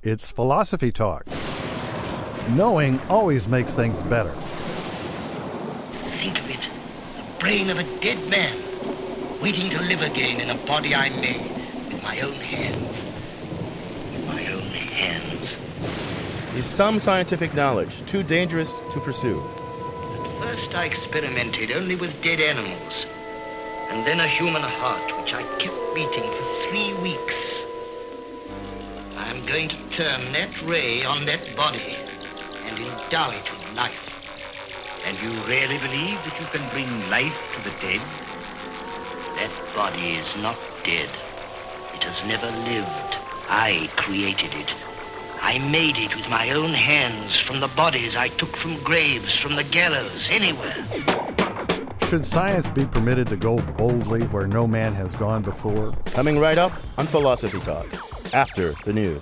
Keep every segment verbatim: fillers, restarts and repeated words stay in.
It's Philosophy Talk. Knowing always makes things better. Think of it. The brain of a dead man, waiting to live again in a body I made with my own hands. With my own hands. Is some scientific knowledge too dangerous to pursue? At first I experimented only with dead animals, and then a human heart which I kept beating for three weeks. I'm going to turn that ray on that body and endow it with life. And you really believe that you can bring life to the dead? That body is not dead. It has never lived. I created it. I made it with my own hands from the bodies I took from graves, from the gallows, anywhere. Should science be permitted to go boldly where no man has gone before? Coming right up on Philosophy Talk, after the news.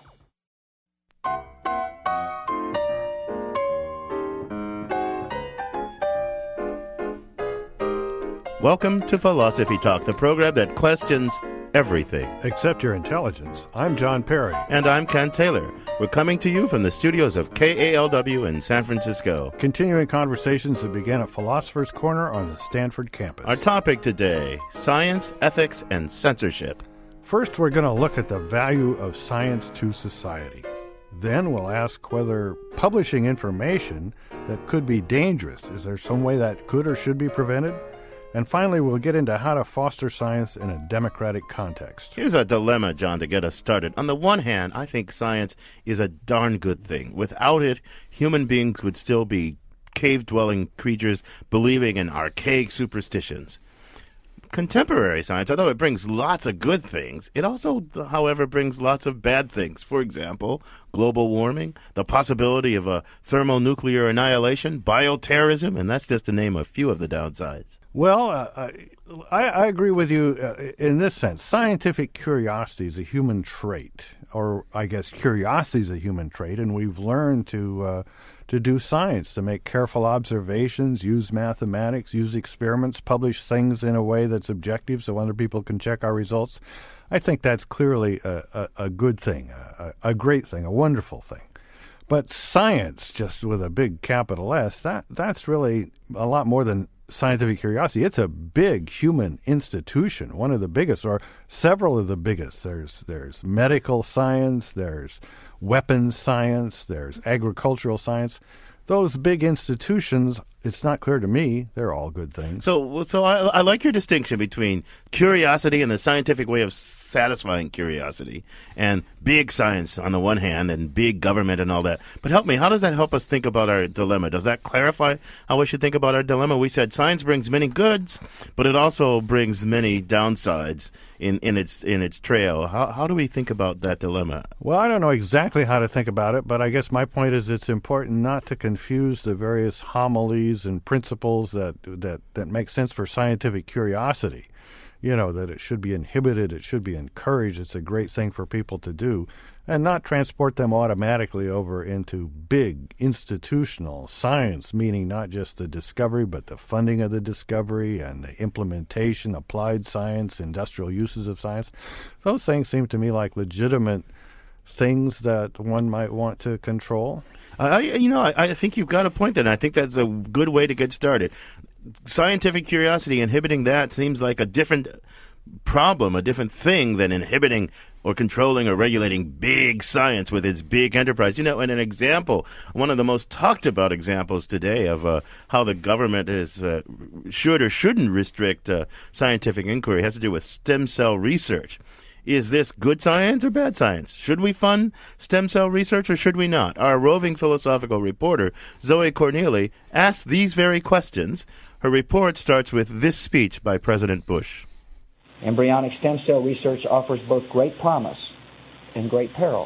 Welcome to Philosophy Talk, the program that questions everything. Except your intelligence. I'm John Perry. And I'm Ken Taylor. We're coming to you from the studios of K A L W in San Francisco. Continuing conversations that began at Philosopher's Corner on the Stanford campus. Our topic today, science, ethics, and censorship. First, we're going to look at the value of science to society. Then we'll ask whether publishing information that could be dangerous, is there some way that could or should be prevented? And finally, we'll get into how to foster science in a democratic context. Here's a dilemma, John, to get us started. On the one hand, I think science is a darn good thing. Without it, human beings would still be cave-dwelling creatures believing in archaic superstitions. Contemporary science, although it brings lots of good things, it also, however, brings lots of bad things. For example, global warming, the possibility of a thermonuclear annihilation, bioterrorism, and that's just to name a few of the downsides. Well, uh, I, I agree with you uh, in this sense. Scientific curiosity is a human trait, or I guess curiosity is a human trait, and we've learned to uh, to do science, to make careful observations, use mathematics, use experiments, publish things in a way that's objective so other people can check our results. I think that's clearly a, a, a good thing, a, a great thing, a wonderful thing. But science, just with a big capital S, that that's really a lot more than scientific curiosity. It's a big human institution, one of the biggest, or several of the biggest. There's there's medical science, there's weapons science, there's agricultural science. Those big institutions, it's not clear to me, they're all good things. So so I, I like your distinction between curiosity and the scientific way of satisfying curiosity and big science on the one hand and big government and all that. But help me, how does that help us think about our dilemma? Does that clarify how we should think about our dilemma? We said science brings many goods, but it also brings many downsides in, in its in its trail. How how do we think about that dilemma? Well, I don't know exactly how to think about it, but I guess my point is it's important not to confuse the various homilies and principles that that, that make sense for scientific curiosity. You know, that it should be inhibited, it should be encouraged, it's a great thing for people to do, and not transport them automatically over into big institutional science, meaning not just the discovery, but the funding of the discovery and the implementation, applied science, industrial uses of science. Those things seem to me like legitimate things that one might want to control. I, you know, I, I think you've got a point there, and I think that's a good way to get started. Scientific curiosity, inhibiting that seems like a different problem, a different thing than inhibiting or controlling or regulating big science with its big enterprise. You know, and an example, one of the most talked about examples today of uh, how the government is uh, should or shouldn't restrict uh, scientific inquiry has to do with stem cell research. Is this good science or bad science? Should we fund stem cell research or should we not? Our roving philosophical reporter, Zoe Corneli, asked these very questions. Her report starts with this speech by President Bush. Embryonic stem cell research offers both great promise and great peril.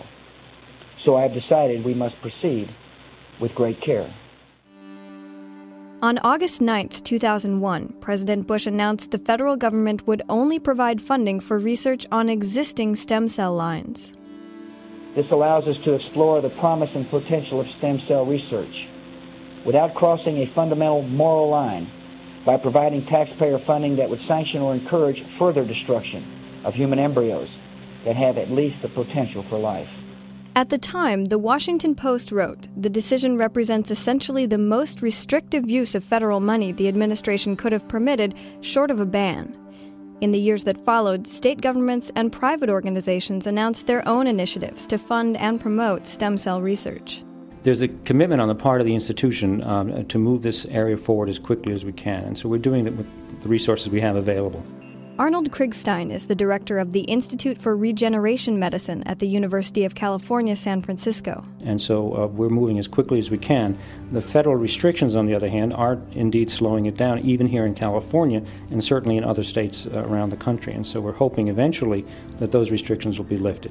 So I have decided we must proceed with great care. On August ninth, two thousand one, President Bush announced the federal government would only provide funding for research on existing stem cell lines. This allows us to explore the promise and potential of stem cell research without crossing a fundamental moral line by providing taxpayer funding that would sanction or encourage further destruction of human embryos that have at least the potential for life. At the time, the Washington Post wrote, the decision represents essentially the most restrictive use of federal money the administration could have permitted, short of a ban. In the years that followed, state governments and private organizations announced their own initiatives to fund and promote stem cell research. There's a commitment on the part of the institution um, to move this area forward as quickly as we can, and so we're doing it with the resources we have available. Arnold Krigstein is the director of the Institute for Regeneration Medicine at the University of California, San Francisco. And so uh, we're moving as quickly as we can. The federal restrictions, on the other hand, are indeed slowing it down, even here in California and certainly in other states uh, around the country. And so we're hoping eventually that those restrictions will be lifted.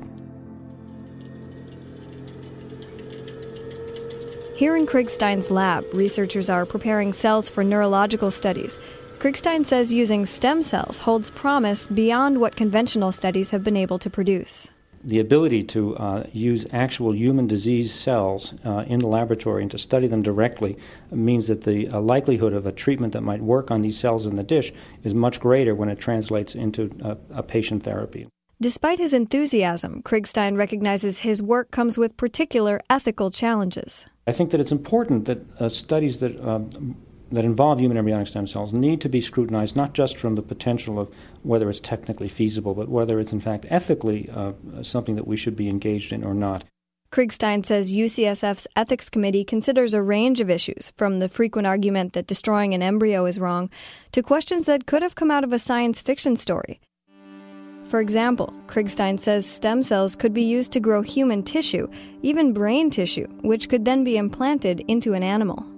Here in Krigstein's lab, researchers are preparing cells for neurological studies. Krigstein says using stem cells holds promise beyond what conventional studies have been able to produce. The ability to uh, use actual human disease cells uh, in the laboratory and to study them directly means that the uh, likelihood of a treatment that might work on these cells in the dish is much greater when it translates into a, a patient therapy. Despite his enthusiasm, Krigstein recognizes his work comes with particular ethical challenges. I think that it's important that uh, studies that um, that involve human embryonic stem cells need to be scrutinized not just from the potential of whether it's technically feasible, but whether it's in fact ethically uh, something that we should be engaged in or not. Krigstein says U C S F's ethics committee considers a range of issues, from the frequent argument that destroying an embryo is wrong to questions that could have come out of a science fiction story. For example, Krigstein says stem cells could be used to grow human tissue, even brain tissue, which could then be implanted into an animal.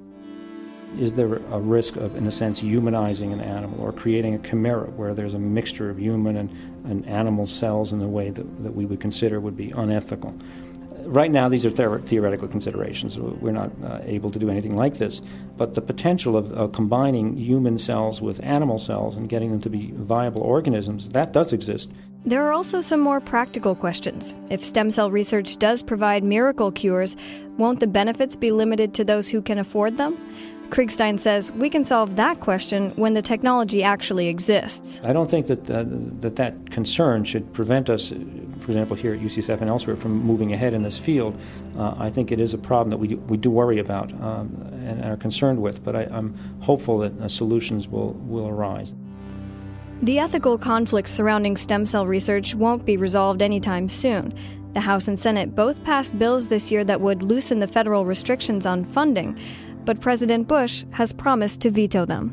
Is there a risk of, in a sense, humanizing an animal or creating a chimera where there's a mixture of human and, and animal cells in a way that, that we would consider would be unethical? Right now, these are ther- theoretical considerations. We're not uh, able to do anything like this. But the potential of uh, combining human cells with animal cells and getting them to be viable organisms, that does exist. There are also some more practical questions. If stem cell research does provide miracle cures, won't the benefits be limited to those who can afford them? Krigstein says we can solve that question when the technology actually exists. I don't think that uh, that, that concern should prevent us, for example, here at U C S F and elsewhere, from moving ahead in this field. Uh, I think it is a problem that we do, we do worry about um, and are concerned with, but I, I'm hopeful that uh, solutions will, will arise. The ethical conflicts surrounding stem cell research won't be resolved anytime soon. The House and Senate both passed bills this year that would loosen the federal restrictions on funding, but President Bush has promised to veto them.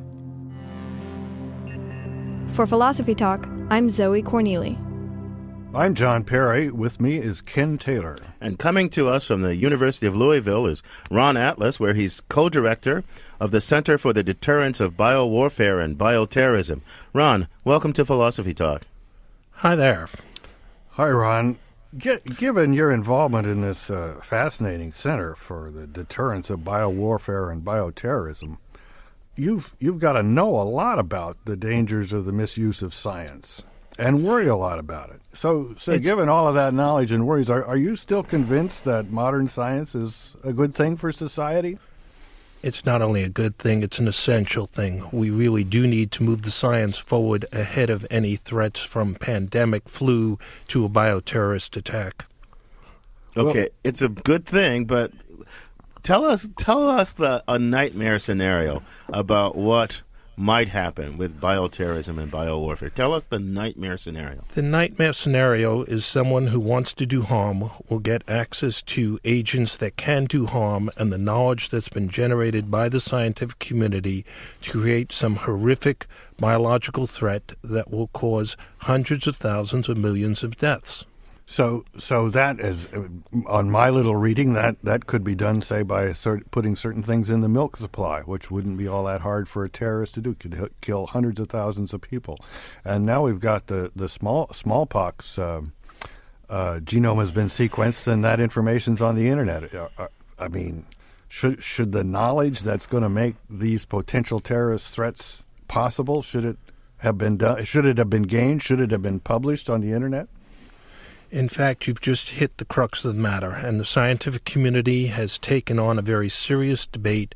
For Philosophy Talk, I'm Zoe Corneli. I'm John Perry. With me is Ken Taylor. And coming to us from the University of Louisville is Ron Atlas, where he's co-director of the Center for the Deterrence of Biowarfare and Bioterrorism. Ron, welcome to Philosophy Talk. Hi there. Hi, Ron. Get, given your involvement in this uh, fascinating Center for the Deterrence of Biowarfare and Bioterrorism, you've you've got to know a lot about the dangers of the misuse of science and worry a lot about it. So, so It's- given all of that knowledge and worries, are, are you still convinced that modern science is a good thing for society? It's not only a good thing, it's an essential thing. We really do need to move the science forward ahead of any threats from pandemic, flu, to a bioterrorist attack. Okay, Well- it's a good thing, but tell us tell us the a nightmare scenario about what might happen with bioterrorism and biowarfare. Tell us the nightmare scenario. The nightmare scenario is someone who wants to do harm will get access to agents that can do harm and the knowledge that's been generated by the scientific community to create some horrific biological threat that will cause hundreds of thousands or millions of deaths. So, so that is, uh, on my little reading, that, that could be done, say, by cert- putting certain things in the milk supply, which wouldn't be all that hard for a terrorist to do. Could h- kill hundreds of thousands of people. And now we've got the the small smallpox um, uh, genome has been sequenced, and that information's on the internet. Uh, uh, I mean, should should the knowledge that's going to make these potential terrorist threats possible, should it have been done? Should it have been gained? Should it have been published on the internet? In fact, you've just hit the crux of the matter, and the scientific community has taken on a very serious debate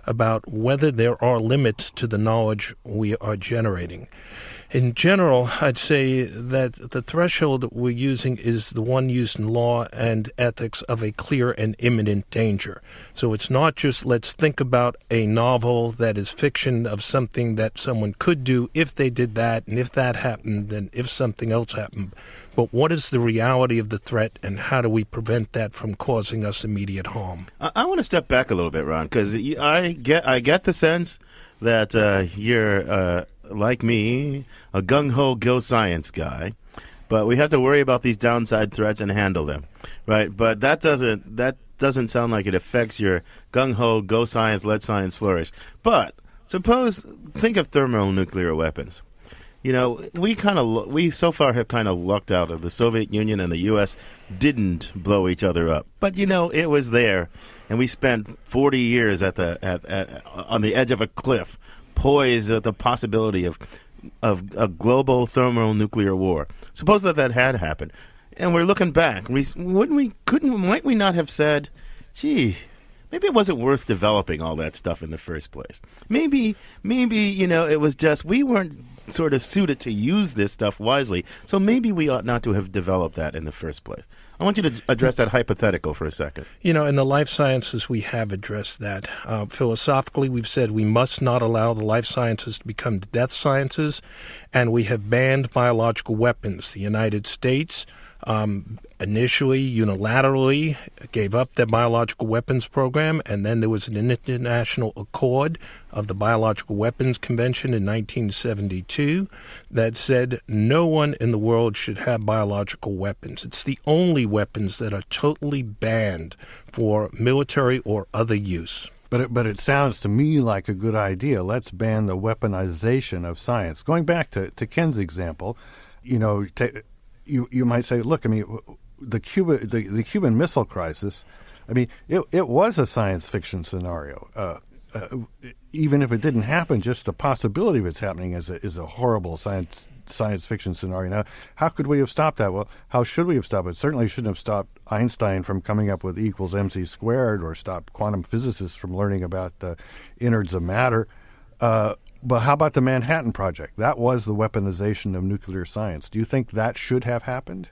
about whether there are limits to the knowledge we are generating. In general, I'd say that the threshold that we're using is the one used in law and ethics of a clear and imminent danger. So it's not just let's think about a novel that is fiction of something that someone could do if they did that, and if that happened, then if something else happened. But what is the reality of the threat, and how do we prevent that from causing us immediate harm? I, I want to step back a little bit, Ron, because I get I get the sense that uh, you're, uh, like me, a gung-ho go science guy, but we have to worry about these downside threats and handle them, right? But that doesn't that doesn't sound like it affects your gung-ho go science, let science flourish. But suppose, think of thermonuclear weapons. You know, we kind of we so far have kind of lucked out of the Soviet Union, and the U S didn't blow each other up. But you know, it was there, and we spent forty years at the at, at on the edge of a cliff, poised at the possibility of of a global thermonuclear war. Suppose that that had happened, and we're looking back. We wouldn't we couldn't might we not have said, "Gee, maybe it wasn't worth developing all that stuff in the first place. Maybe maybe you know it was just we weren't sort of suited to use this stuff wisely. So maybe we ought not to have developed that in the first place." I want you to address that hypothetical for a second. You know, in the life sciences, we have addressed that. Uh, philosophically, we've said we must not allow the life sciences to become the death sciences, and we have banned biological weapons. The United States um, initially unilaterally gave up their biological weapons program, and then there was an international accord of the Biological Weapons Convention in nineteen seventy-two that said no one in the world should have biological weapons. It's the only weapons that are totally banned for military or other use. But it, but it sounds to me like a good idea. Let's ban the weaponization of science. Going back to, to Ken's example, you know, t- you you might say, look, I mean, the Cuba the, the Cuban Missile Crisis, I mean, it it was a science fiction scenario. Uh, uh, even if it didn't happen, just the possibility of it's happening is a is a horrible science science fiction scenario. Now, how could we have stopped that? Well, how should we have stopped it? Certainly shouldn't have stopped Einstein from coming up with E equals mc squared, or stopped quantum physicists from learning about the innards of matter. Uh, but how about the Manhattan Project? That was the weaponization of nuclear science. Do you think that should have happened?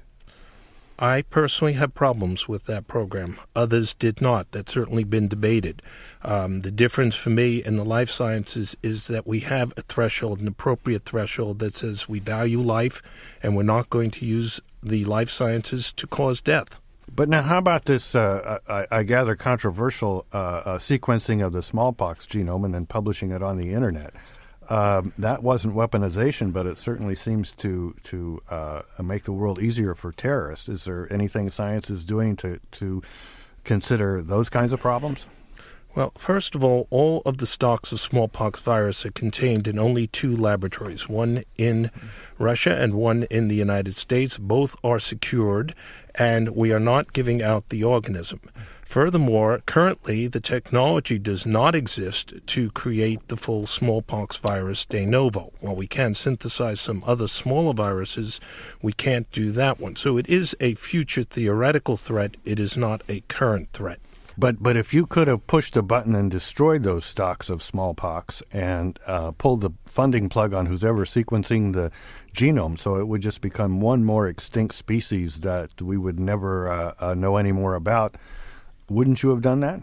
I personally have problems with that program. Others did not. That's certainly been debated. Um, the difference for me in the life sciences is that we have a threshold, an appropriate threshold that says we value life, and we're not going to use the life sciences to cause death. But now, how about this, uh, I, I gather, controversial uh, uh, sequencing of the smallpox genome and then publishing it on the Internet? Um, that wasn't weaponization, but it certainly seems to to uh, make the world easier for terrorists. Is there anything science is doing to, to consider those kinds of problems? Well, first of all, all of the stocks of smallpox virus are contained in only two laboratories, one in Russia and one in the United States. Both are secured, and we are not giving out the organism. Furthermore, currently, the technology does not exist to create the full smallpox virus de novo. While we can synthesize some other smaller viruses, we can't do that one. So it is a future theoretical threat. It is not a current threat. But but if you could have pushed a button and destroyed those stocks of smallpox and uh, pulled the funding plug on who's ever sequencing the genome, so it would just become one more extinct species that we would never uh, uh, know any more about, wouldn't you have done that?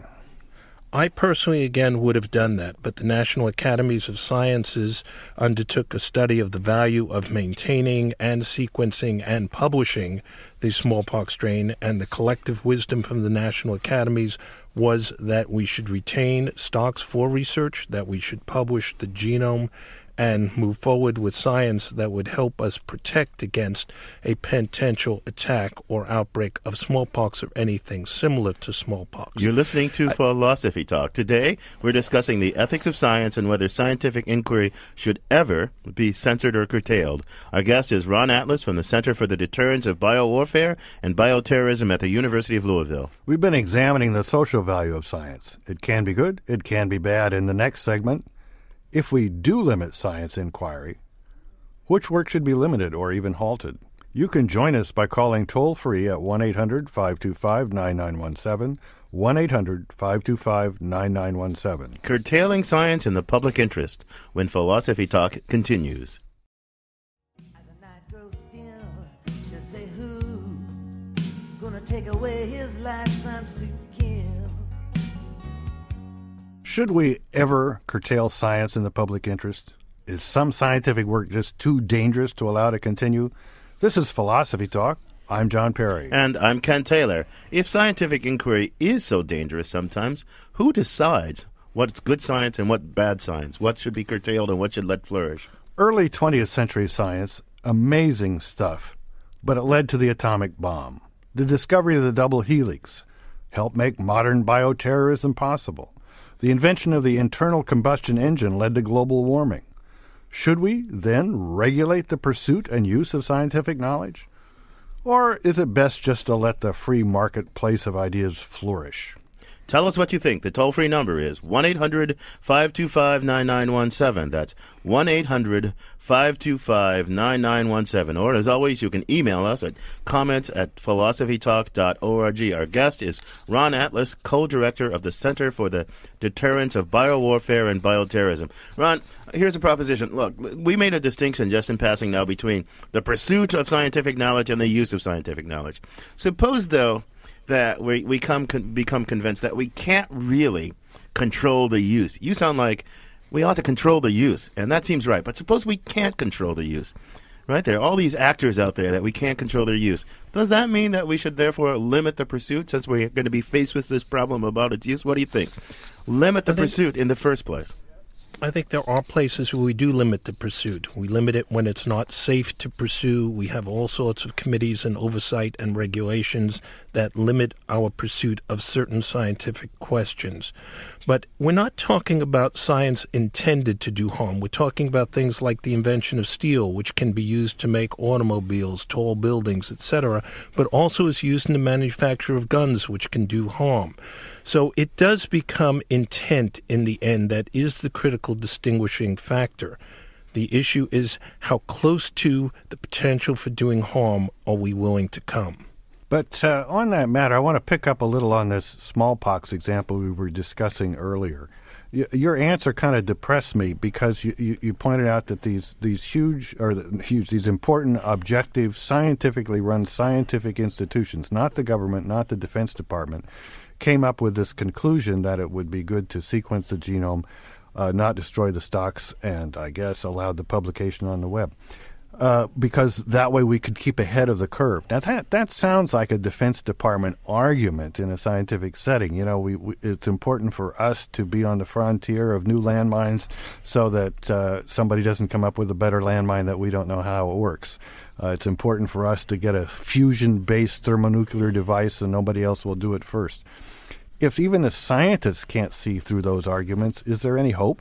I personally, again, would have done that, but the National Academies of Sciences undertook a study of the value of maintaining and sequencing and publishing the smallpox strain, and the collective wisdom from the National Academies was that we should retain stocks for research, that we should publish the genome, and move forward with science that would help us protect against a potential attack or outbreak of smallpox or anything similar to smallpox. You're listening to I, Philosophy Talk. Today, we're discussing the ethics of science and whether scientific inquiry should ever be censored or curtailed. Our guest is Ron Atlas from the Center for the Deterrence of Biowarfare and Bioterrorism at the University of Louisville. We've been examining the social value of science. It can be good, it can be bad. In the next segment, if we do limit science inquiry, which work should be limited or even halted? You can join us by calling toll-free at one eight hundred five two five nine nine one seven, one eight hundred five two five nine nine one seven. Curtailing science in the public interest when Philosophy Talk continues. As the night grows still, she'll say, who gonna take away his license to kill? Should we ever curtail science in the public interest? Is some scientific work just too dangerous to allow to continue? This is Philosophy Talk. I'm John Perry. And I'm Ken Taylor. If scientific inquiry is so dangerous sometimes, who decides what's good science and what bad science? What should be curtailed and what should let flourish? Early twentieth century science, amazing stuff, but it led to the atomic bomb. The discovery of the double helix helped make modern bioterrorism possible. The invention of the internal combustion engine led to global warming. Should we then regulate the pursuit and use of scientific knowledge? Or is it best just to let the free marketplace of ideas flourish? Tell us what you think. The toll-free number is one eight hundred five two five nine nine one seven. That's one eight hundred five two five nine nine one seven. Or, as always, you can email us at comments at philosophy talk dot org. Our guest is Ron Atlas, co-director of the Center for the Deterrence of Biowarfare and Bioterrorism. Ron, here's a proposition. Look, we made a distinction just in passing now between the pursuit of scientific knowledge and the use of scientific knowledge. Suppose, though, that we we come con- become convinced that we can't really control the use. You sound like we ought to control the use, and that seems right. But suppose we can't control the use, right? There are all these actors out there that we can't control their use. Does that mean that we should therefore limit the pursuit since we're going to be faced with this problem about its use? What do you think? Limit the pursuit in the first place. I think there are places where we do limit the pursuit. We limit it when it's not safe to pursue. We have all sorts of committees and oversight and regulations that limit our pursuit of certain scientific questions. But we're not talking about science intended to do harm. We're talking about things like the invention of steel, which can be used to make automobiles, tall buildings, et cetera, but also is used in the manufacture of guns, which can do harm. So it does become intent in the end that is the critical distinguishing factor. The issue is how close to the potential for doing harm are we willing to come. But uh, on that matter, I want to pick up a little on this smallpox example we were discussing earlier. Y- your answer kind of depressed me because you, you, you pointed out that these, these huge, or the, huge, these important, objective, scientifically run scientific institutions, not the government, not the Defense Department, came up with this conclusion that it would be good to sequence the genome, uh, not destroy the stocks, and I guess allowed the publication on the web. Uh, because that way we could keep ahead of the curve. Now, that that sounds like a Defense Department argument in a scientific setting. You know, we, we it's important for us to be on the frontier of new landmines so that uh, somebody doesn't come up with a better landmine that we don't know how it works. Uh, it's important for us to get a fusion-based thermonuclear device and nobody else will do it first. If even the scientists can't see through those arguments, is there any hope?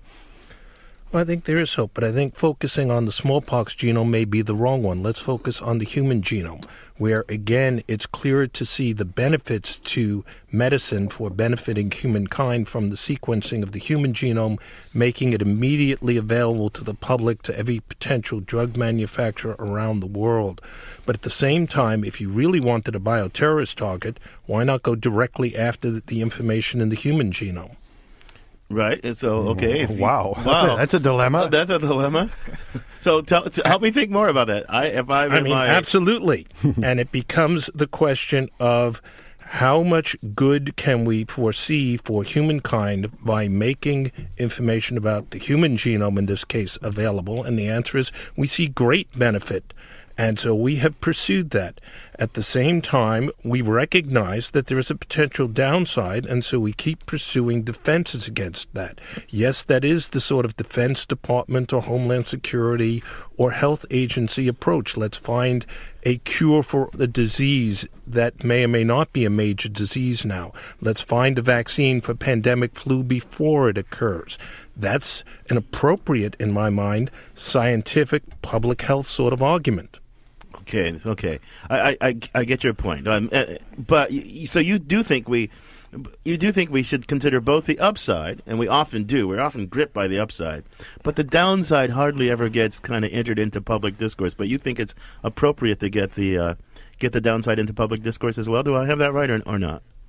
Well, I think there is hope, but I think focusing on the smallpox genome may be the wrong one. Let's focus on the human genome, where, again, it's clearer to see the benefits to medicine for benefiting humankind from the sequencing of the human genome, making it immediately available to the public, to every potential drug manufacturer around the world. But at the same time, if you really wanted a bioterrorist target, why not go directly after the, the information in the human genome? Right. And so, okay. If you, wow. wow. That's, a, that's a dilemma. Uh, that's a dilemma. So tell, t- help me think more about that. I, if I, I mean, my... absolutely. And it becomes the question of how much good can we foresee for humankind by making information about the human genome, in this case, available? And the answer is we see great benefit. And so we have pursued that. At the same time, we recognize that there is a potential downside, and so we keep pursuing defenses against that. Yes, that is the sort of Defense Department or Homeland Security or health agency approach. Let's find a cure for the disease that may or may not be a major disease now. Let's find a vaccine for pandemic flu before it occurs. That's an appropriate, in my mind, scientific public health sort of argument. Okay, okay, I, I, I get your point. Um, uh, but so you do think we, you do think we should consider both the upside, and we often do. We're often gripped by the upside, but the downside hardly ever gets kind of entered into public discourse. But you think it's appropriate to get the uh, get the downside into public discourse as well? Do I have that right or, or not?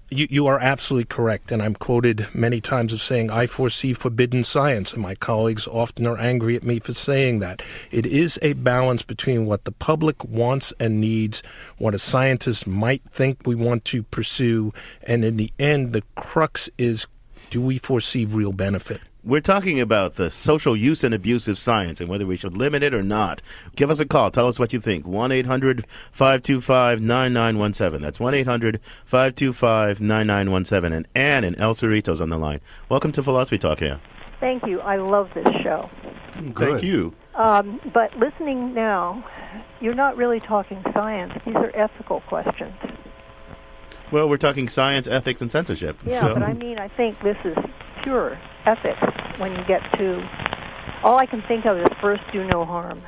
You, you are absolutely correct, and I'm quoted many times as saying, I foresee forbidden science, and my colleagues often are angry at me for saying that. It is a balance between what the public wants and needs, what a scientist might think we want to pursue, and in the end, the crux is, do we foresee real benefit? We're talking about the social use and abuse of science and whether we should limit it or not. Give us a call. Tell us what you think. one eight hundred five two five nine nine one seven. That's one eight hundred five two five nine nine one seven. And Anne in El Cerrito's on the line. Welcome to Philosophy Talk, Anne. Thank you. I love this show. Good. Thank you. Um, but listening now, you're not really talking science. These are ethical questions. Well, we're talking science, ethics, and censorship. Yeah, so. but I mean, I think this is pure ethics when you get to, all I can think of is first do no harm.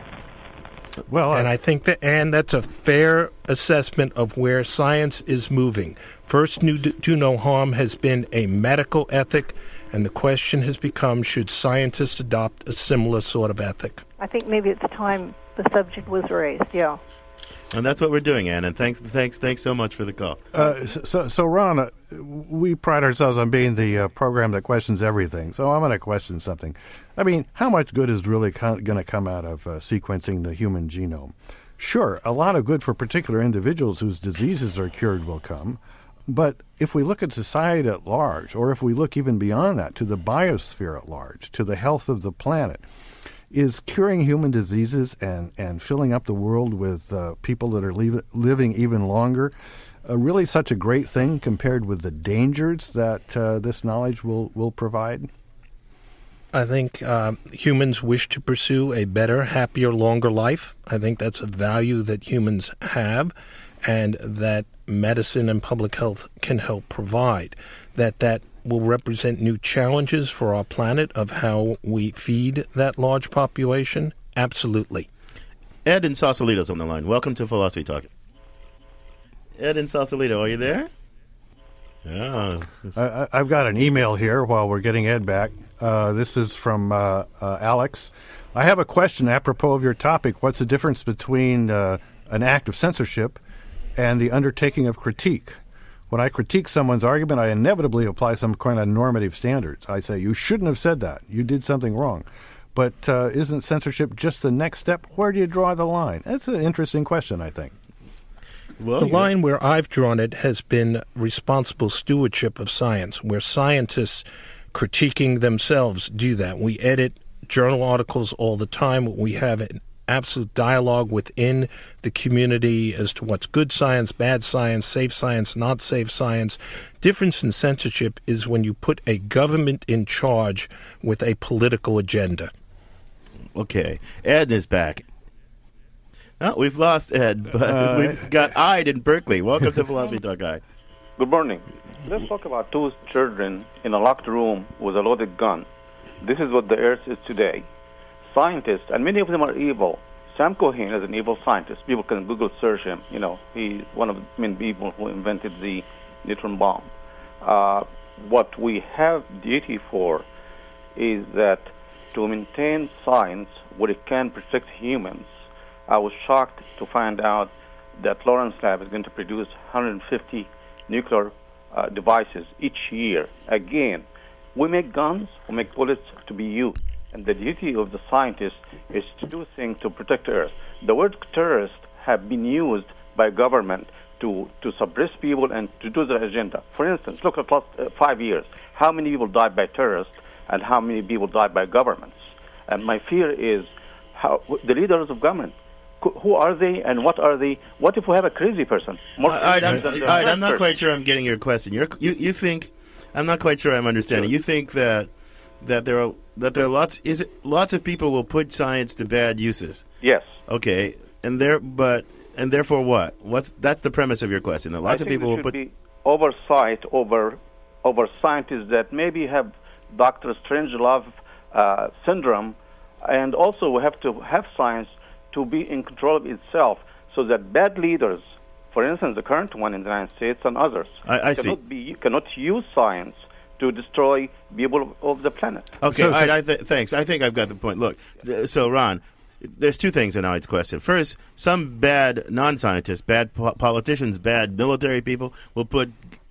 Well, and I think that, and that's a fair assessment of where science is moving. First do no harm has been a medical ethic, and the question has become, should scientists adopt a similar sort of ethic? I think maybe it's time the subject was raised, yeah. And that's what we're doing, Ann. And thanks, thanks, thanks so much for the call. Uh, so, so Ron, uh, we pride ourselves on being the uh, program that questions everything. So I'm going to question something. I mean, how much good is really co- going to come out of uh, sequencing the human genome? Sure, a lot of good for particular individuals whose diseases are cured will come. But if we look at society at large, or if we look even beyond that to the biosphere at large, to the health of the planet, is curing human diseases and, and filling up the world with uh, people that are leave, living even longer uh, really such a great thing compared with the dangers that uh, this knowledge will, will provide? I think uh, humans wish to pursue a better, happier, longer life. I think that's a value that humans have and that medicine and public health can help provide. That that will represent new challenges for our planet of how we feed that large population? Absolutely. Ed in Sausalito's on the line. Welcome to Philosophy Talk. Ed in Sausalito, are you there? Yeah. I, I've got an email here while we're getting Ed back. Uh, this is from uh, uh, Alex. I have a question apropos of your topic. What's the difference between uh, an act of censorship and the undertaking of critique? When I critique someone's argument, I inevitably apply some kind of normative standards. I say, you shouldn't have said that. You did something wrong. But uh, isn't censorship just the next step? Where do you draw the line? That's an interesting question, I think. Well, the yeah. line where I've drawn it has been responsible stewardship of science, where scientists critiquing themselves do that. We edit journal articles all the time. We have an absolute dialogue within the community as to what's good science, bad science, safe science, not safe science. Difference in censorship is when you put a government in charge with a political agenda. Okay. Ed is back. Oh, we've lost Ed, but uh, we've got Ide in Berkeley. Welcome to Philosophy Talk, Ide. Good morning. Let's talk about two children in a locked room with a loaded gun. This is what the Earth is today. Scientists, and many of them are evil. Sam Cohen is an evil scientist. People can Google search him. You know, he's one of the main people who invented the neutron bomb. Uh, what we have duty for is that to maintain science where it can protect humans. I was shocked to find out that Lawrence Lab is going to produce one hundred fifty nuclear uh, devices each year. Again, we make guns, we make bullets to be used. And the duty of the scientist is to do things to protect Earth. The word terrorist have been used by government to, to suppress people and to do their agenda. For instance, look at last uh, five years. How many people died by terrorists and how many people died by governments? And my fear is how the leaders of government, who are they and what are they? What if we have a crazy person? More uh, I'm, than, than I'm not person. quite sure I'm getting your question. You're, you you think, I'm not quite sure I'm understanding. Sure. You think that that there are that there are lots is it, lots of people will put science to bad uses. Yes. Okay, and there but and therefore what? What's that's the premise of your question? That lots I of people will put be oversight over over scientists that maybe have Doctor Strangelove uh, syndrome, and also we have to have science to be in control of itself, so that bad leaders, for instance, the current one in the United States and others, I, I cannot see. be cannot use science to destroy people of the planet. Okay, so, so, I, I th- thanks. I think I've got the point. Look, th- so Ron, there's two things in Ide's question. First, some bad non-scientists, bad po- politicians, bad military people will put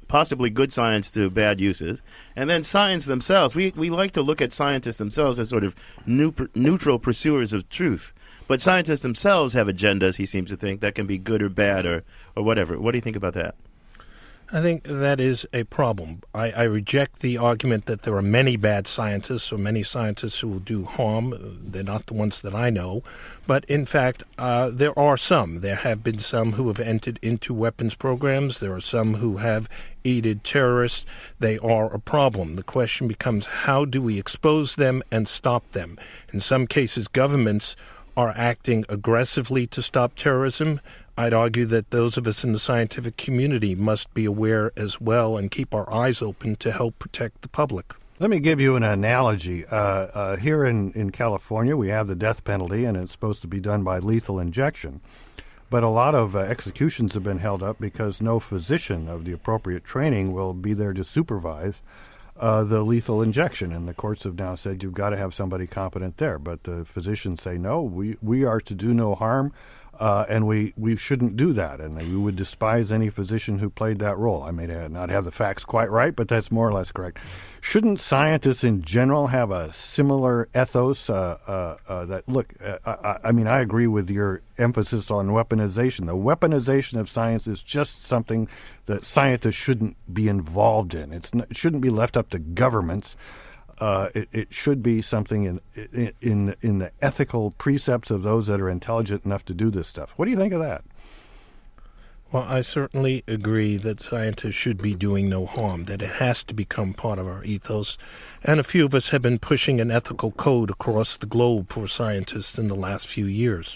possibly good science to bad uses, and then science themselves. We we like to look at scientists themselves as sort of new, neutral pursuers of truth. But scientists themselves have agendas, he seems to think, that can be good or bad or, or whatever. What do you think about that? I think that is a problem. I, I reject the argument that there are many bad scientists or many scientists who will do harm. They're not the ones that I know. But in fact, uh, there are some. There have been some who have entered into weapons programs. There are some who have aided terrorists. They are a problem. The question becomes, how do we expose them and stop them? In some cases, governments are acting aggressively to stop terrorism. I'd argue that those of us in the scientific community must be aware as well and keep our eyes open to help protect the public. Let me give you an analogy. Uh, uh, here in, in California, we have the death penalty, and it's supposed to be done by lethal injection. But a lot of uh, executions have been held up because no physician of the appropriate training will be there to supervise uh, the lethal injection. And the courts have now said you've got to have somebody competent there. But the physicians say, no, we, we are to do no harm. Uh, and we, we shouldn't do that, and we would despise any physician who played that role. I may not have the facts quite right, but that's more or less correct. Shouldn't scientists in general have a similar ethos uh, uh, uh, that, look, uh, I, I mean, I agree with your emphasis on weaponization. The weaponization of science is just something that scientists shouldn't be involved in. It's not, it shouldn't be left up to governments. Uh, it, it should be something in, in in in the ethical precepts of those that are intelligent enough to do this stuff. What do you think of that? Well, I certainly agree that scientists should be doing no harm, that it has to become part of our ethos. And a few of us have been pushing an ethical code across the globe for scientists in the last few years.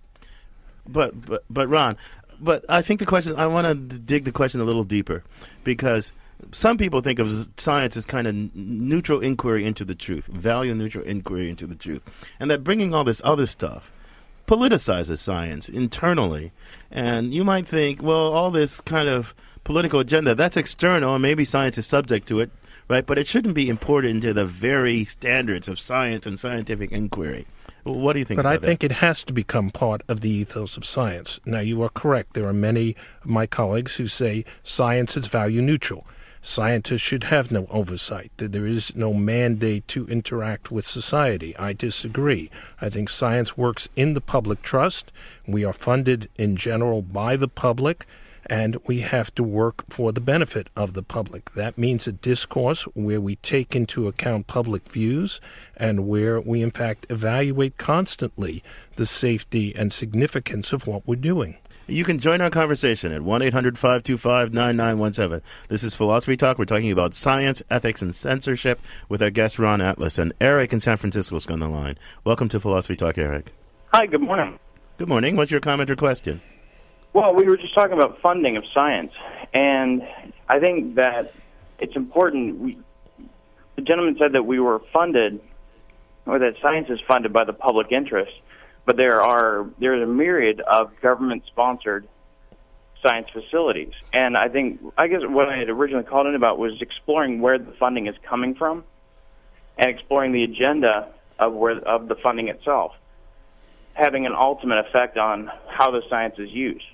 But, but, but Ron, but I think the question, I want to dig the question a little deeper, because some people think of science as kind of neutral inquiry into the truth, value-neutral inquiry into the truth, and that bringing all this other stuff politicizes science internally. And you might think, well, all this kind of political agenda, that's external, and maybe science is subject to it, right? But it shouldn't be imported into the very standards of science and scientific inquiry. Well, what do you think But about I that? think it has to become part of the ethos of science. Now, you are correct. There are many of my colleagues who say science is value-neutral. Scientists should have no oversight, that there is no mandate to interact with society. I disagree. I think science works in the public trust. We are funded in general by the public, and we have to work for the benefit of the public. That means a discourse where we take into account public views and where we, in fact, evaluate constantly the safety and significance of what we're doing. You can join our conversation at one eight hundred five two five nine nine one seven. This is Philosophy Talk. We're talking about science, ethics, and censorship with our guest, Ron Atlas. And Eric in San Francisco is on the line. Welcome to Philosophy Talk, Eric. Hi, good morning. Good morning. What's your comment or question? Well, we were just talking about funding of science, and I think that it's important. We, the gentleman said that we were funded, or that science is funded by the public interest. But there are there's a myriad of government-sponsored science facilities, and I think I guess what I had originally called in about was exploring where the funding is coming from, and exploring the agenda of where of the funding itself, having an ultimate effect on how the science is used.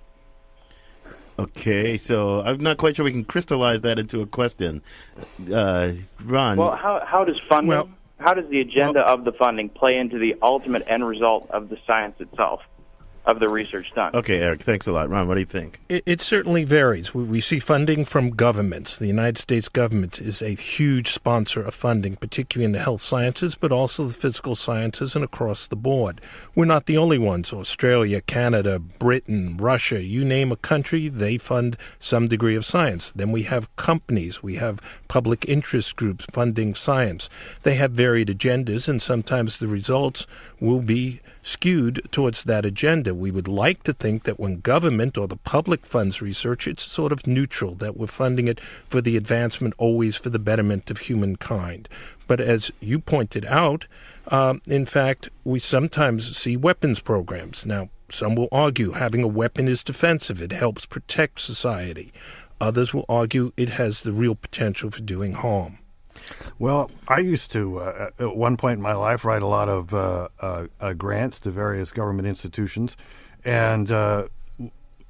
Okay, so I'm not quite sure we can crystallize that into a question, uh, Ron. Well, how how does funding? Well, How does the agenda well, of the funding play into the ultimate end result of the science itself, of the research done? Okay, Eric, thanks a lot. Ron, what do you think? It, it certainly varies. We, we see funding from governments. The United States government is a huge sponsor of funding, particularly in the health sciences, but also the physical sciences and across the board. We're not the only ones. Australia, Canada, Britain, Russia, you name a country, they fund some degree of science. Then we have companies. We have public interest groups funding science. They have varied agendas, and sometimes the results will be skewed towards that agenda. We would like to think that when government or the public funds research, it's sort of neutral, that we're funding it for the advancement, always for the betterment of humankind. But as you pointed out, um, in fact, we sometimes see weapons programs. Now, some will argue having a weapon is defensive. It helps protect society. Others will argue it has the real potential for doing harm. Well, I used to, uh, at one point in my life, write a lot of uh, uh, uh, grants to various government institutions. And uh,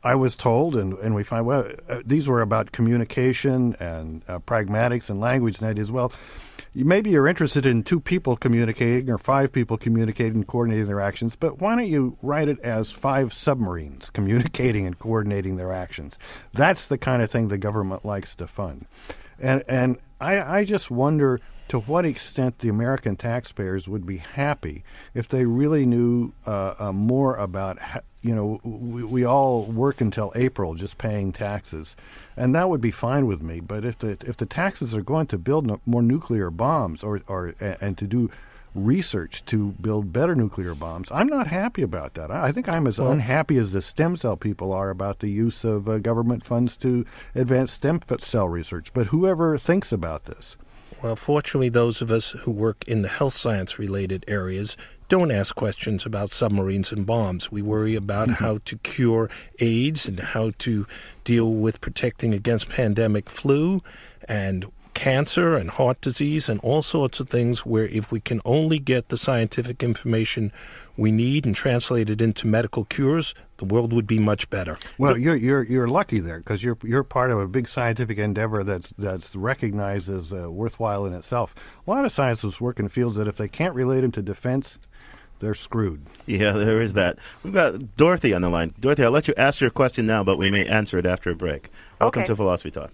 I was told, and, and we find, well, uh, these were about communication and uh, pragmatics and language and ideas. Well, you, maybe you're interested in two people communicating or five people communicating and coordinating their actions, but why don't you write it as five submarines communicating and coordinating their actions? That's the kind of thing the government likes to fund. And, and I, I just wonder to what extent the American taxpayers would be happy if they really knew uh, uh, more about, ha- you know, we, we all work until April just paying taxes, and that would be fine with me. But if the if the taxes are going to build no, more nuclear bombs or, or and to do research to build better nuclear bombs, I'm not happy about that. I, I think I'm as well, unhappy as the stem cell people are about the use of uh, government funds to advance stem cell research. But whoever thinks about this. Well, fortunately, those of us who work in the health science-related areas don't ask questions about submarines and bombs. We worry about mm-hmm. how to cure AIDS and how to deal with protecting against pandemic flu and cancer and heart disease and all sorts of things where if we can only get the scientific information we need and translate it into medical cures, the world would be much better. Well, you're you're you're lucky there because you're you're part of a big scientific endeavor that's that's recognized as uh, worthwhile in itself. A lot of scientists work in fields that if they can't relate them to defense, they're screwed. Yeah, there is that. We've got Dorothy on the line. Dorothy, I'll let you ask your question now, but we may answer it after a break. Welcome okay. to Philosophy Talk.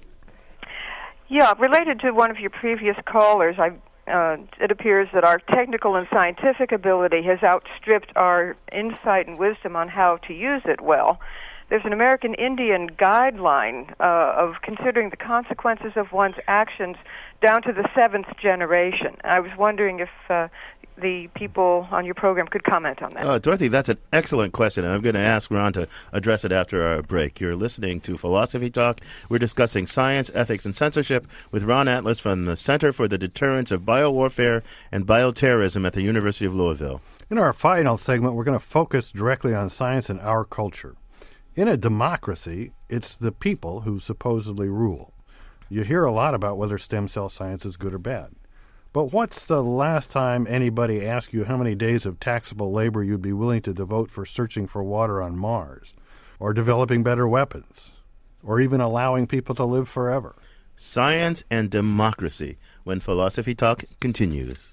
Yeah, related to one of your previous callers, I, uh, it appears that our technical and scientific ability has outstripped our insight and wisdom on how to use it well. There's an American Indian guideline uh, of considering the consequences of one's actions down to the seventh generation. I was wondering if uh, the people on your program could comment on that. Uh, Dorothy, that's an excellent question, and I'm going to ask Ron to address it after our break. You're listening to Philosophy Talk. We're discussing science, ethics, and censorship with Ron Atlas from the Center for the Deterrence of Biowarfare and Bioterrorism at the University of Louisville. In our final segment, we're going to focus directly on science and our culture. In a democracy, it's the people who supposedly rule. You hear a lot about whether stem cell science is good or bad. But what's the last time anybody asked you how many days of taxable labor you'd be willing to devote for searching for water on Mars, or developing better weapons, or even allowing people to live forever? Science and democracy, when Philosophy Talk continues.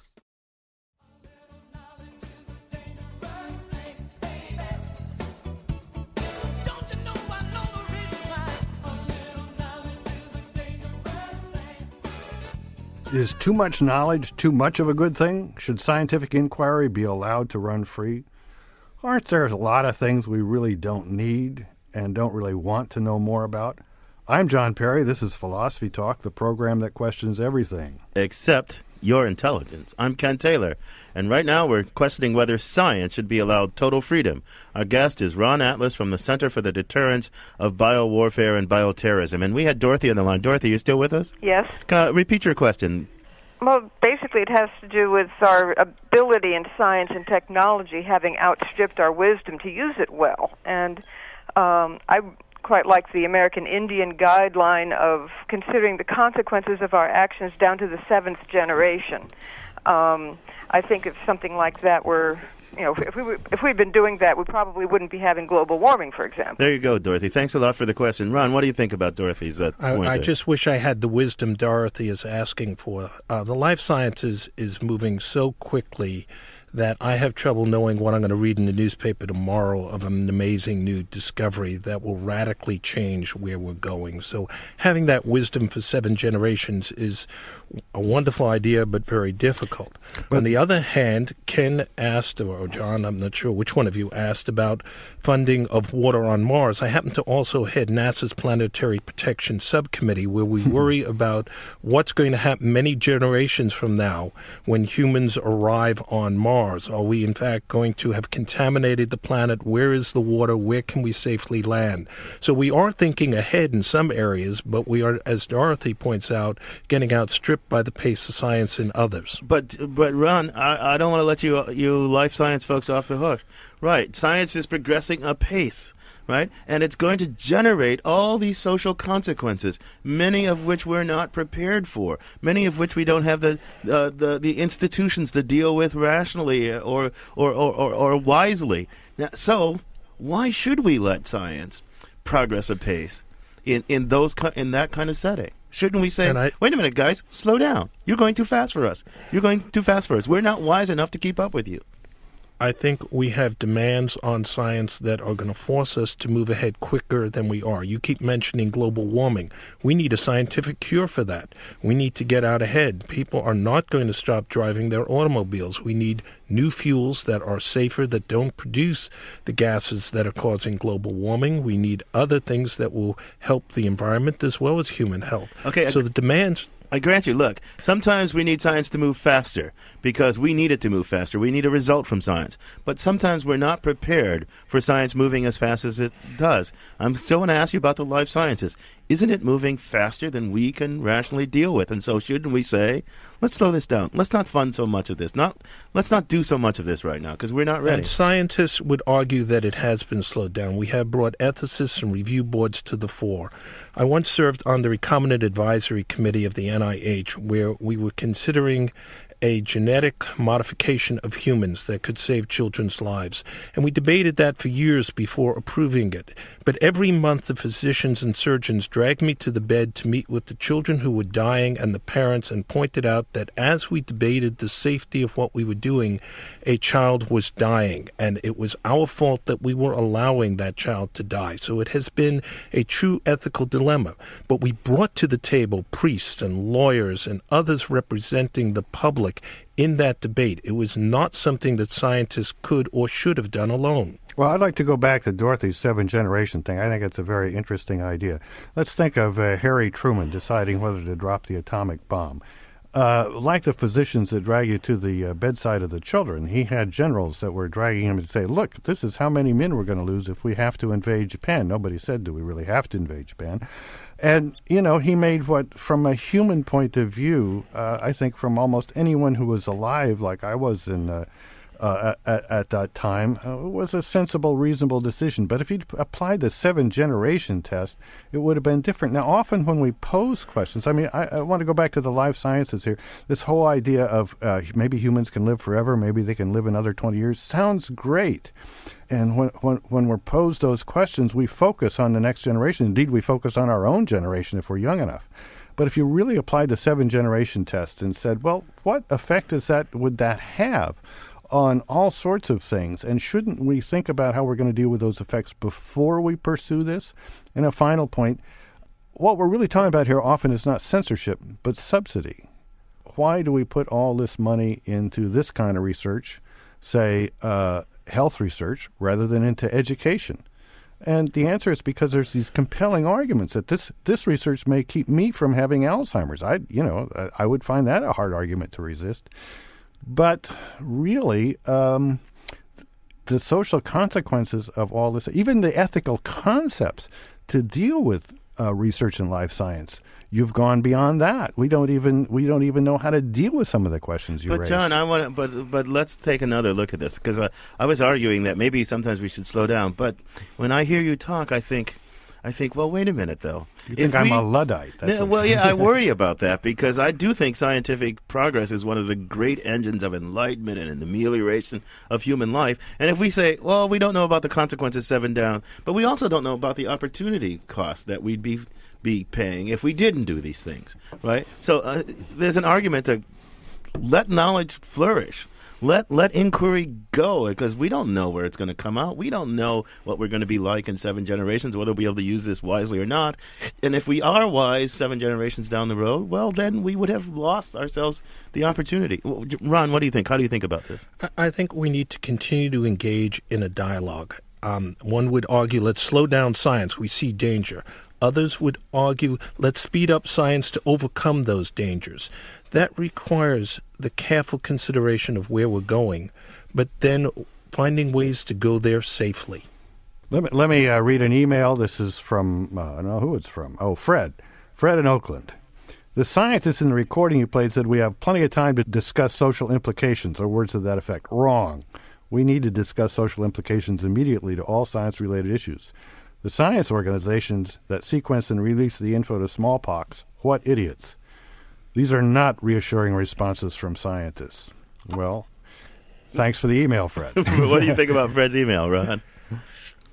Is too much knowledge too much of a good thing? Should scientific inquiry be allowed to run free? Aren't there a lot of things we really don't need and don't really want to know more about? I'm John Perry. This is Philosophy Talk, the program that questions everything. Except your intelligence. I'm Ken Taylor, and right now we're questioning whether science should be allowed total freedom. Our guest is Ron Atlas from the Center for the Deterrence of Biowarfare and Bioterrorism. And we had Dorothy on the line. Dorothy, you still with us? Yes. Can I repeat your question? Well, basically it has to do with our ability in science and technology having outstripped our wisdom to use it well. And um, I quite like the American Indian guideline of considering the consequences of our actions down to the seventh generation. Um, I think if something like that were, you know, if we were, if we'd been doing that, we probably wouldn't be having global warming, for example. There you go, Dorothy. Thanks a lot for the question. Ron, what do you think about Dorothy's uh, I, point I there? just wish I had the wisdom Dorothy is asking for. Uh, the life sciences is moving so quickly that I have trouble knowing what I'm going to read in the newspaper tomorrow of an amazing new discovery that will radically change where we're going. So having that wisdom for seven generations is a wonderful idea, but very difficult. But on the other hand, Ken asked, or John, I'm not sure which one of you asked about funding of water on Mars. I happen to also head NASA's Planetary Protection Subcommittee, where we worry about what's going to happen many generations from now when humans arrive on Mars. Are we, in fact, going to have contaminated the planet? Where is the water? Where can we safely land? So we are thinking ahead in some areas, but we are, as Dorothy points out, getting outstripped by the pace of science in others. But, but Ron, I, I don't want to let you you life science folks off the hook. Right, science is progressing apace, right? And it's going to generate all these social consequences, many of which we're not prepared for, many of which we don't have the uh, the, the institutions to deal with rationally or or, or, or, or wisely. Now, so why should we let science progress apace in, in those in that kind of setting? Shouldn't we say, I, wait a minute, guys, slow down. You're going too fast for us. You're going too fast for us. We're not wise enough to keep up with you. I think we have demands on science that are going to force us to move ahead quicker than we are. You keep mentioning global warming. We need a scientific cure for that. We need to get out ahead. People are not going to stop driving their automobiles. We need new fuels that are safer, that don't produce the gases that are causing global warming. We need other things that will help the environment as well as human health. Okay, so I, the demands... I grant you, look, sometimes we need science to move faster because we need it to move faster. We need a result from science. But sometimes we're not prepared for science moving as fast as it does. I'm still going to ask you about the life sciences. Isn't it moving faster than we can rationally deal with? And so shouldn't we say, let's slow this down. Let's not fund so much of this. Not, let's not do so much of this right now because we're not ready. And scientists would argue that it has been slowed down. We have brought ethicists and review boards to the fore. I once served on the Recombinant Advisory Committee of the N I H, where we were considering a genetic modification of humans that could save children's lives. And we debated that for years before approving it. But every month the physicians and surgeons dragged me to the bed to meet with the children who were dying and the parents and pointed out that as we debated the safety of what we were doing, a child was dying. And it was our fault that we were allowing that child to die. So it has been a true ethical dilemma. But we brought to the table priests and lawyers and others representing the public in that debate. It was not something that scientists could or should have done alone. Well, I'd like to go back to Dorothy's seven-generation thing. I think it's a very interesting idea. Let's think of uh, Harry Truman deciding whether to drop the atomic bomb. Uh, like the physicians that drag you to the uh, bedside of the children, he had generals that were dragging him to say, look, this is how many men we're going to lose if we have to invade Japan. Nobody said, do we really have to invade Japan? And, you know, he made what, from a human point of view, uh, I think from almost anyone who was alive, like I was in uh, uh, at, at that time, uh, was a sensible, reasonable decision. But if he'd applied the seven-generation test, it would have been different. Now, often when we pose questions, I mean, I, I want to go back to the life sciences here. This whole idea of uh, maybe humans can live forever, maybe they can live another twenty years, sounds great. And when, when when we're posed those questions, we focus on the next generation. Indeed, we focus on our own generation if we're young enough. But if you really applied the seven-generation test and said, well, what effect is that would that have on all sorts of things? And shouldn't we think about how we're going to deal with those effects before we pursue this? And a final point, what we're really talking about here often is not censorship, but subsidy. Why do we put all this money into this kind of research, say, uh, health research, rather than into education? And the answer is because there's these compelling arguments that this, this research may keep me from having Alzheimer's. I, you know, I, I would find that a hard argument to resist. But really, um, the social consequences of all this, even the ethical concepts to deal with uh, research in life science, you've gone beyond that. We don't even we don't even know how to deal with some of the questions you but raised. John, I want to, but but let's take another look at this because I, I was arguing that maybe sometimes we should slow down. But when I hear you talk, I think, I think, well, wait a minute though. You think If I'm we, a Luddite? That's no, well, yeah, I worry about that because I do think scientific progress is one of the great engines of enlightenment and amelioration of human life. And if we say, well, we don't know about the consequences seven down, but we also don't know about the opportunity cost that we'd be be paying if we didn't do these things, right? So uh, there's an argument to let knowledge flourish. Let let inquiry go because we don't know where it's going to come out. We don't know what we're going to be like in seven generations, whether we'll be able to use this wisely or not. And if we are wise seven generations down the road, well, then we would have lost ourselves the opportunity. Ron, what do you think? How do you think about this? I think we need to continue to engage in a dialogue. Um, one would argue, let's slow down science. We see danger. Others would argue, let's speed up science to overcome those dangers. That requires the careful consideration of where we're going, but then finding ways to go there safely. Let me, let me uh, read an email. This is from, uh, I don't know who it's from. Oh, Fred. Fred in Oakland. The scientist in the recording you played said we have plenty of time to discuss social implications, or words to that effect. Wrong. We need to discuss social implications immediately to all science-related issues. The science organizations that sequence and release the info to smallpox, what idiots. These are not reassuring responses from scientists. Well, thanks for the email, Fred. What do you think about Fred's email, Ron?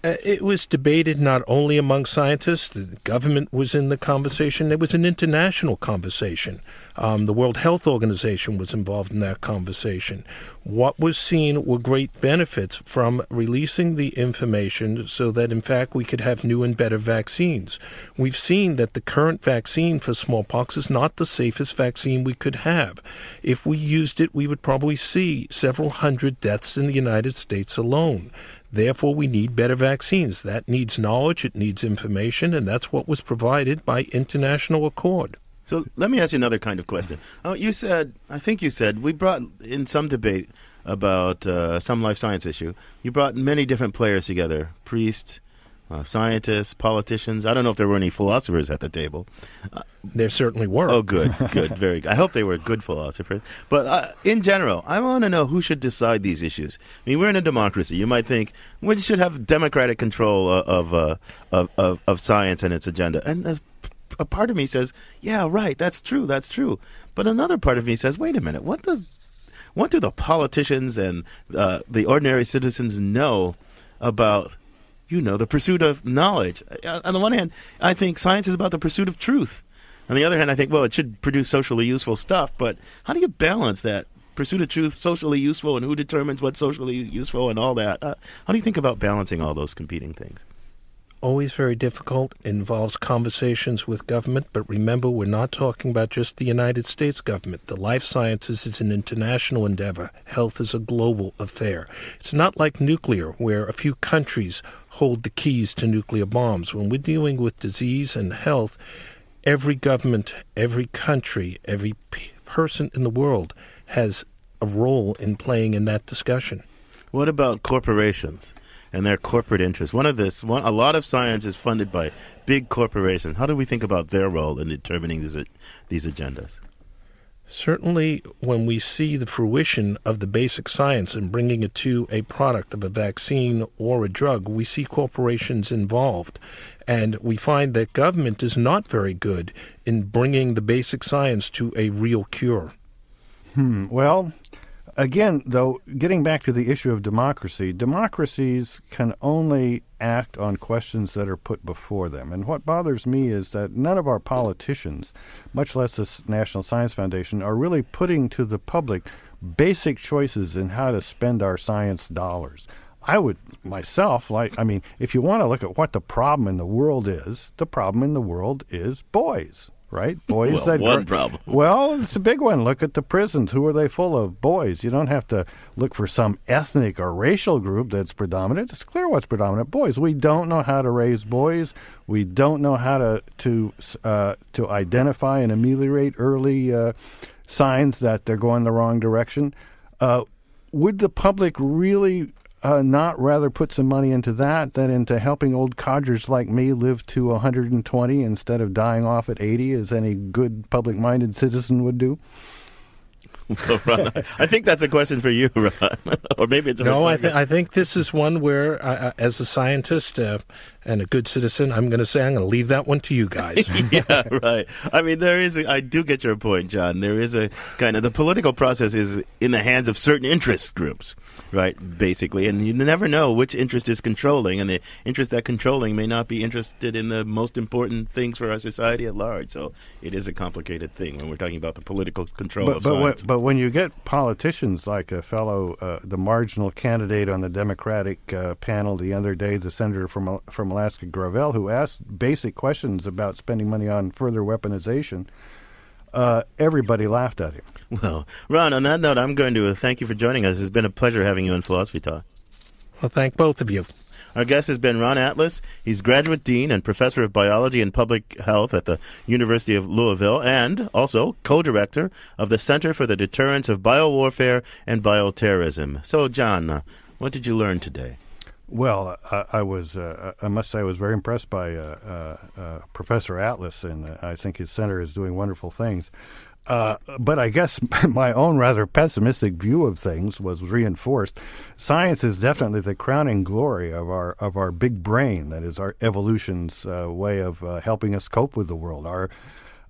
Uh, it was debated not only among scientists, the government was in the conversation, it was an international conversation. Um, the World Health Organization was involved in that conversation. What was seen were great benefits from releasing the information so that, in fact, we could have new and better vaccines. We've seen that the current vaccine for smallpox is not the safest vaccine we could have. If we used it, we would probably see several hundred deaths in the United States alone. Therefore, we need better vaccines. That needs knowledge, it needs information, and that's what was provided by international accord. So let me ask you another kind of question. Oh, you said, I think you said, we brought in some debate about uh, some life science issue. You brought many different players together, priests, uh, scientists, politicians. I don't know if there were any philosophers at the table. Uh, there certainly were. Oh, good, good, very good. I hope they were good philosophers. But uh, in general, I want to know who should decide these issues. I mean, we're in a democracy. You might think we should have democratic control uh, of, uh, of, of of science and its agenda. And uh, a part of me says, yeah, right, that's true, that's true. But another part of me says, wait a minute, what does, what do the politicians and uh, the ordinary citizens know about, you know, the pursuit of knowledge? On the one hand, I think science is about the pursuit of truth. On the other hand, I think, well, it should produce socially useful stuff, but how do you balance that pursuit of truth, socially useful, and who determines what's socially useful and all that? Uh, how do you think about balancing all those competing things? Always very difficult, involves conversations with government, but remember, we're not talking about just the United States government. The life sciences is an international endeavor. Health is a global affair. It's not like nuclear, where a few countries hold the keys to nuclear bombs. When we're dealing with disease and health, every government, every country, every p- person in the world has a role in playing in that discussion. What about corporations and their corporate interests? One of this, one, a lot of science is funded by big corporations. How do we think about their role in determining these these agendas? Certainly, when we see the fruition of the basic science and bringing it to a product of a vaccine or a drug, we see corporations involved. And we find that government is not very good in bringing the basic science to a real cure. Hmm. Well, again, though, getting back to the issue of democracy, democracies can only act on questions that are put before them. And what bothers me is that none of our politicians, much less the National Science Foundation, are really putting to the public basic choices in how to spend our science dollars. I would myself like, I mean, if you want to look at what the problem in the world is, the problem in the world is boys. Right? Boys well, that one gr- problem. Well, it's a big one. Look at the prisons. Who are they full of? Boys. You don't have to look for some ethnic or racial group that's predominant. It's clear what's predominant. Boys. We don't know how to raise boys. We don't know how to to uh, to identify and ameliorate early uh, signs that they're going the wrong direction. Uh, would the public really Uh, not rather put some money into that than into helping old codgers like me live to one hundred twenty instead of dying off at eighty, as any good public-minded citizen would do? Well, Ron, I think that's a question for you, Ron. Or maybe it's a no. I, th- I think this is one where, uh, as a scientist uh, and a good citizen, I'm going to say I'm going to leave that one to you guys. Yeah, right. I mean, there is. A, I do get your point, John. There is a kind of the political process is in the hands of certain interest groups. Right, basically, and you never know which interest is controlling, and the interest that controlling may not be interested in the most important things for our society at large. So it is a complicated thing when we're talking about the political control but, of but science. When, but when you get politicians like a fellow, uh, the marginal candidate on the Democratic uh, panel the other day, the senator from from Alaska, Gravel, who asked basic questions about spending money on further weaponization, Uh, everybody laughed at him. Well, Ron, on that note, I'm going to uh, thank you for joining us. It's been a pleasure having you in Philosophy Talk. Well, thank both of you. Our guest has been Ron Atlas. He's Graduate Dean and Professor of Biology and Public Health at the University of Louisville and also co-director of the Center for the Deterrence of Biowarfare and Bioterrorism. So, John, uh, what did you learn today? Well, I, I was, uh, I must say, I was very impressed by uh, uh, uh, Professor Atlas, and uh, I think his center is doing wonderful things. Uh, but I guess my own rather pessimistic view of things was reinforced. Science is definitely the crowning glory of our of our big brain, that is our evolution's uh, way of uh, helping us cope with the world. Our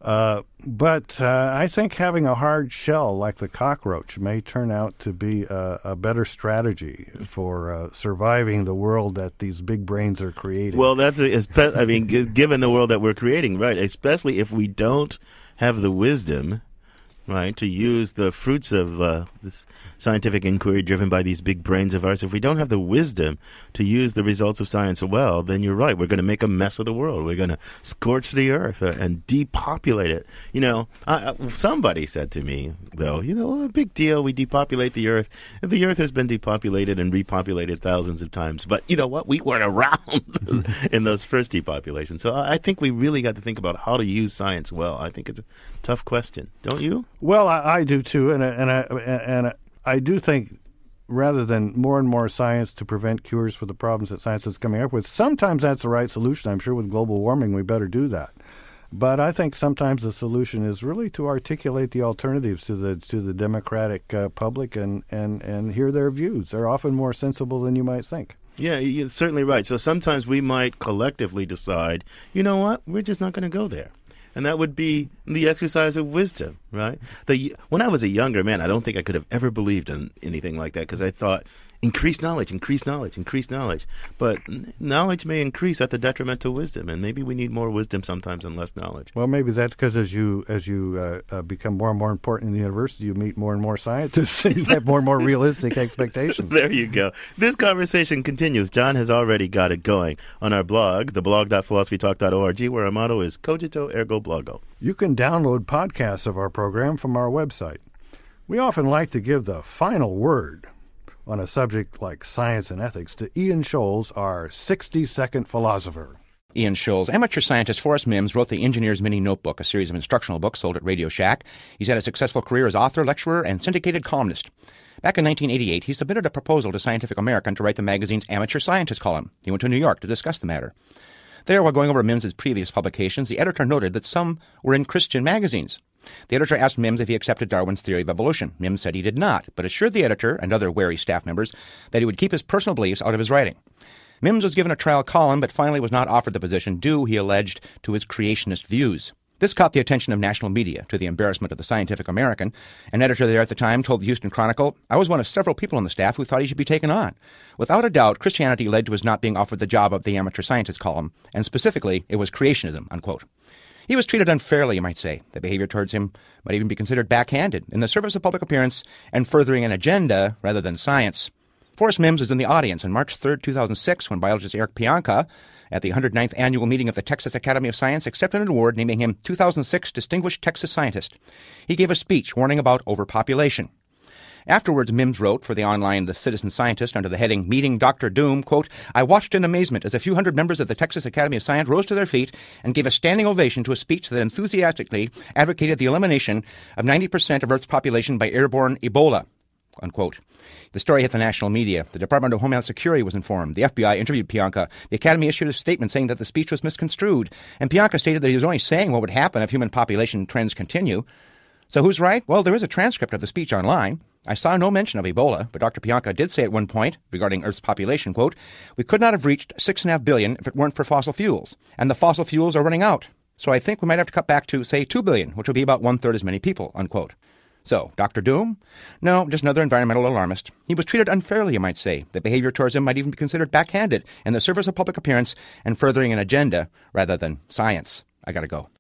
Uh, but uh, I think having a hard shell like the cockroach may turn out to be a, a better strategy for uh, surviving the world that these big brains are creating. Well, that's a, espe- I mean, g- given the world that we're creating, right? Especially if we don't have the wisdom, right, to use the fruits of uh, this scientific inquiry driven by these big brains of ours. If we don't have the wisdom to use the results of science well, then you're right. We're going to make a mess of the world. We're going to scorch the earth uh, and depopulate it. You know, uh, somebody said to me, though, you know, a big deal. We depopulate the earth. The earth has been depopulated and repopulated thousands of times. But you know what? We weren't around in those first depopulations. So I think we really got to think about how to use science well. I think it's a tough question. Don't you? Well, I, I do too, and I, and I, and I, I do think rather than more and more science to prevent cures for the problems that science is coming up with, sometimes that's the right solution. I'm sure with global warming we better do that. But I think sometimes the solution is really to articulate the alternatives to the to the democratic uh, public and, and, and hear their views. They're often more sensible than you might think. Yeah, you're certainly right. So sometimes we might collectively decide, you know what, we're just not going to go there. And that would be the exercise of wisdom, right? The, when I was a younger man, I don't think I could have ever believed in anything like that because I thought, increase knowledge, increase knowledge, increase knowledge. But knowledge may increase at the detriment to wisdom, and maybe we need more wisdom sometimes and less knowledge. Well, maybe that's because as you as you uh, uh, become more and more important in the university, you meet more and more scientists, and you have more and more realistic expectations. There you go. This conversation continues. John has already got it going on our blog, the blog dot philosophy talk dot org, where our motto is Cogito Ergo Blogo. You can download podcasts of our program from our website. We often like to give the final word on a subject like science and ethics to Ian Scholes, our sixty-second philosopher. Ian Scholes, amateur scientist Forrest Mims, wrote the Engineer's Mini Notebook, a series of instructional books sold at Radio Shack. He's had a successful career as author, lecturer, and syndicated columnist. Back in nineteen eighty-eight, he submitted a proposal to Scientific American to write the magazine's Amateur Scientist column. He went to New York to discuss the matter. There, while going over Mims' previous publications, the editor noted that some were in Christian magazines. The editor asked Mims if he accepted Darwin's theory of evolution. Mims said he did not, but assured the editor and other wary staff members that he would keep his personal beliefs out of his writing. Mims was given a trial column, but finally was not offered the position due, he alleged, to his creationist views. This caught the attention of national media, to the embarrassment of the Scientific American. An editor there at the time told the Houston Chronicle, "I was one of several people on the staff who thought he should be taken on." Without a doubt, Christianity led to his not being offered the job of the Amateur Scientist column, and specifically, it was creationism, unquote. He was treated unfairly, you might say. The behavior towards him might even be considered backhanded, in the service of public appearance and furthering an agenda rather than science. Forrest Mims was in the audience on March third, two thousand six, when biologist Eric Pianka, at the one hundred ninth annual meeting of the Texas Academy of Science, accepted an award naming him two thousand six Distinguished Texas Scientist. He gave a speech warning about overpopulation. Afterwards, Mims wrote for the online The Citizen Scientist under the heading Meeting Doctor Doom, quote, "I watched in amazement as a few hundred members of the Texas Academy of Science rose to their feet and gave a standing ovation to a speech that enthusiastically advocated the elimination of ninety percent of Earth's population by airborne Ebola," unquote. The story hit the national media. The Department of Homeland Security was informed. The F B I interviewed Pianka. The Academy issued a statement saying that the speech was misconstrued, and Pianka stated that he was only saying what would happen if human population trends continue. So who's right? Well, there is a transcript of the speech online. I saw no mention of Ebola, but Doctor Pianka did say at one point, regarding Earth's population, quote, "We could not have reached six and a half billion if it weren't for fossil fuels, and the fossil fuels are running out. So I think we might have to cut back to, say, two billion, which would be about one-third as many people," unquote. So, Doctor Doom? No, just another environmental alarmist. He was treated unfairly, you might say. The behavior towards him might even be considered backhanded in the service of public appearance and furthering an agenda rather than science. I gotta go.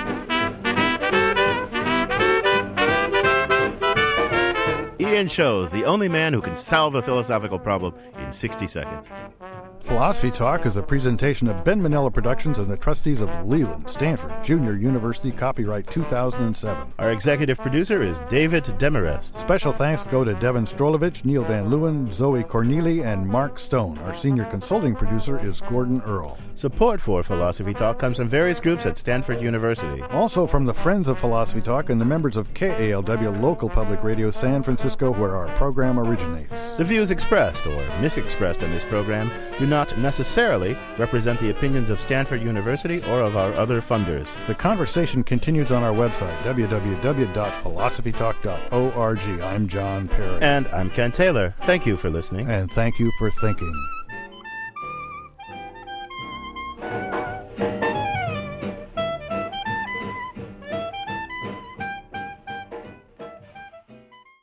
Ian Scholes, the only man who can solve a philosophical problem in sixty seconds. Philosophy Talk is a presentation of Ben Manella Productions and the trustees of Leland Stanford Junior University, copyright two thousand seven. Our executive producer is David Demarest. Special thanks go to Devin Strolovich, Neil Van Leeuwen, Zoe Corneli, and Mark Stone. Our senior consulting producer is Gordon Earl. Support for Philosophy Talk comes from various groups at Stanford University. Also from the Friends of Philosophy Talk and the members of K A L W Local Public Radio San Francisco, where our program originates. The views expressed or misexpressed in this program do not necessarily represent the opinions of Stanford University or of our other funders. The conversation continues on our website, w w w dot philosophy talk dot org. I'm John Perry. And I'm Ken Taylor. Thank you for listening. And thank you for thinking.